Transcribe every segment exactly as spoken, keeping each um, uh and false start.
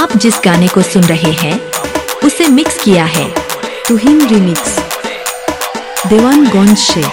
आप जिस गाने को सुन रहे हैं उसे मिक्स किया है तुहिन रिमिक्स देवानगंज से।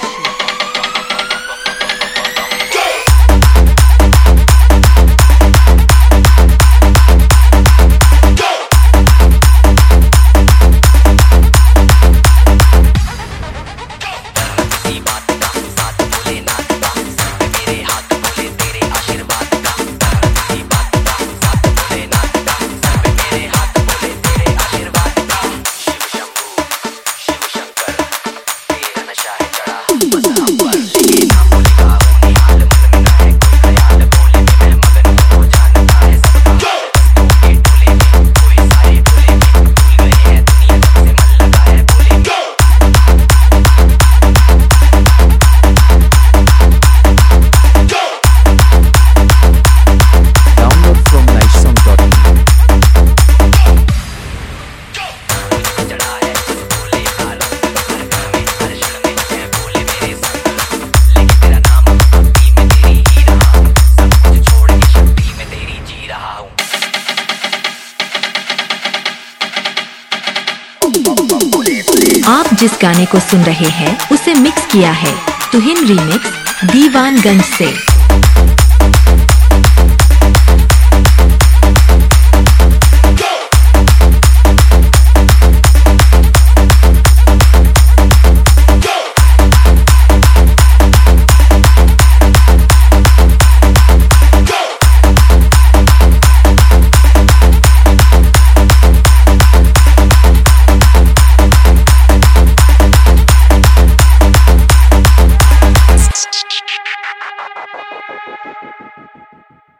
आप जिस गाने को सुन रहे हैं उसे मिक्स किया है तुहिन रिमिक्स दीवानगंज से।